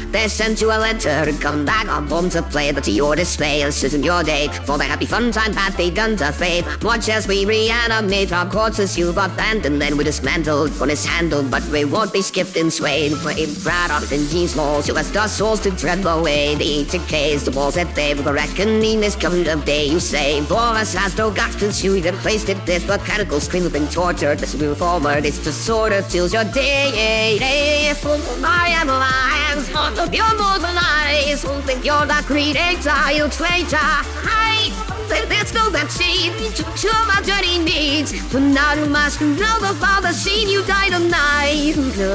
They sent you a letter to come back home to play, but to your dismay, this isn't your day. For the happy fun time path begun to fade. Watch as we reanimate our corpses you've abandoned, then we dismantled when it's handled, but we won't be skipped and swayed. We're proud of these walls, you asked our souls to tread away. The decays, the walls that they will reckoning is coming of day, you say. For us has no guts to shoot, you placed it this mechanical scream of being tortured. Let's move forward, it's just sort of till your day. I am alive, all of your mortal eyes, who think you're the creator, you traitor. There's no vaccine to cure my dirty needs. But now you must know the father seen you die tonight.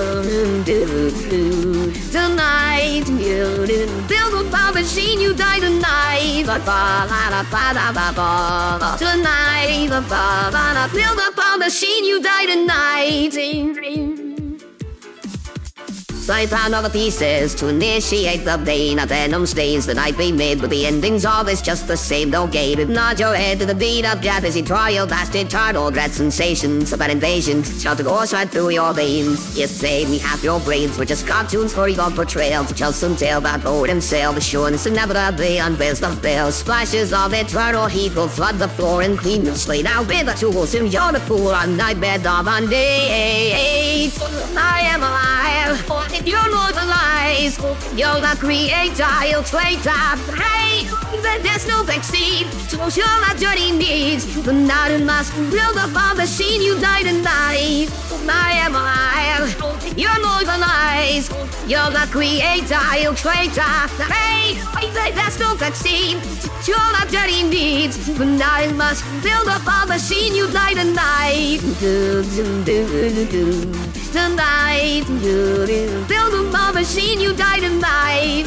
Tonight, build the father seen you die tonight. Tonight, build the father seen you die tonight. So I found all the pieces to initiate the vein. A venom stains the night we made, but the ending's always just the same. Don't gate, nod your head to the beat of death as you try your last eternal dread sensations of an invasion. Shall to course right through your veins. You say we have your brains, we're just cartoons for your portrayal. To tell some tale about road and sail, the sureness inevitably unveils the veil. Splashes of eternal heat will flood the floor and clean the slate out with the tools. Soon you're the fool on nightmare dawn on day 8. I am alive. You're more than lies. You're the creator, you're traitor. Hey, there's no vaccine to cure my dirty needs. But now you must build up on the scene you die tonight. I am alive. You're more than lies. You're the creator, you're traitor. Hey, there's no vaccine to cure my dirty needs. But now you must build up on the scene you die tonight. Tonight, build up on the machine you die tonight.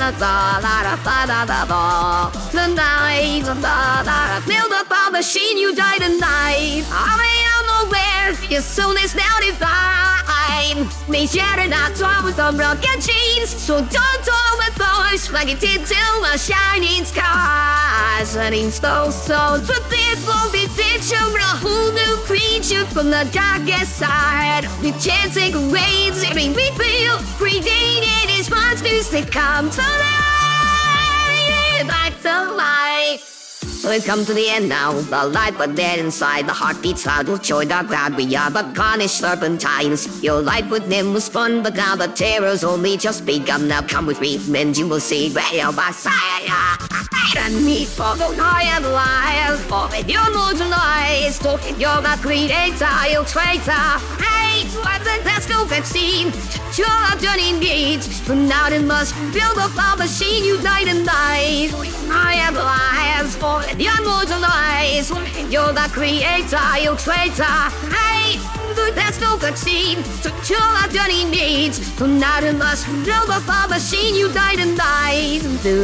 Tonight, build up on the machine you die tonight. I don't know where your soul is now divine. May share it out with the broken chains. So don't talk with voice like it did to my shining skies. Setting slow souls with it will be picture a whole new creature from the darkest side. The chanting waves, every we feel predated his monsters that come to life, back to life. So we've come to the end now, the light but dead inside. The heartbeats loud will join our crowd. We are but garnished serpentines. Your life with them was fun, but now the terror's only just begun. Now come with me, and you will see where my sire and me for the I am alive. For with your mortal eyes, you're the creator, you traitor. Hey, there's no vaccine to your dirty needs. But now they must build up a machine you die tonight. I am alive. For with your mortal eyes, you're the creator, you traitor. Hey, there's no vaccine to cure our dirty needs. But now they must build up a machine you die tonight.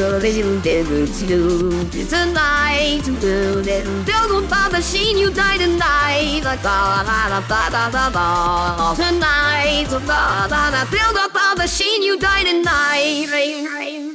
Tonight, build up a machine you die tonight. Tonight, build up a machine you die tonight.